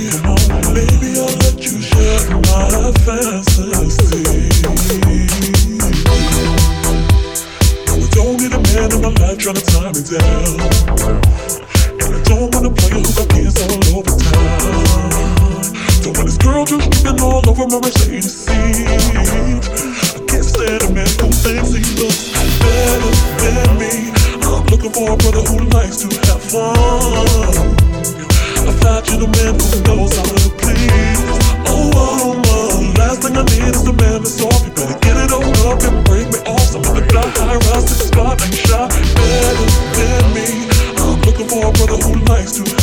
Come on, baby, I'll let you share my fantasy. No, I don't need a man in my life trying to tie me down. And I don't want a player who got kids all over town. Don't want this girl just creeping all over my Mercedes seat. I can't stand a man who thinks he looks better than me. I'm looking for a brother who likes to have fun. I thought you're the man who knows how to please. Oh, oh, oh, last thing I need is the man that's off. You better get it on up and break me off. Some of the fly high rise to the spot like shot better than me. I'm looking for a brother who likes to